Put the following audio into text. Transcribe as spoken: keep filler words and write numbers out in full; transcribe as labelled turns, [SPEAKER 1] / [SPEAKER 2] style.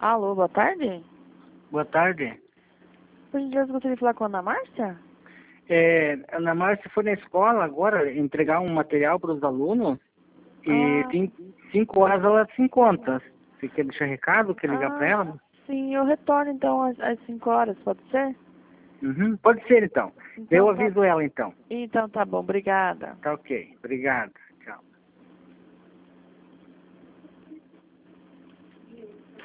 [SPEAKER 1] Alô, boa tarde.
[SPEAKER 2] Boa tarde.
[SPEAKER 1] Por gentileza, gostaria de falar com a Ana Márcia?
[SPEAKER 2] É, Ana Márcia foi na escola agora entregar um material para os alunos e
[SPEAKER 1] Ah,
[SPEAKER 2] tem cinco horas ela se encontra. Você quer deixar recado? Quer ligar para
[SPEAKER 1] ah,
[SPEAKER 2] ela?
[SPEAKER 1] sim, eu retorno então às, às cinco horas, pode ser?
[SPEAKER 2] Uhum, pode ser então. Eu
[SPEAKER 1] Então tá,
[SPEAKER 2] aviso ela então.
[SPEAKER 1] então tá bom, obrigada.
[SPEAKER 2] Tá ok. Obrigado.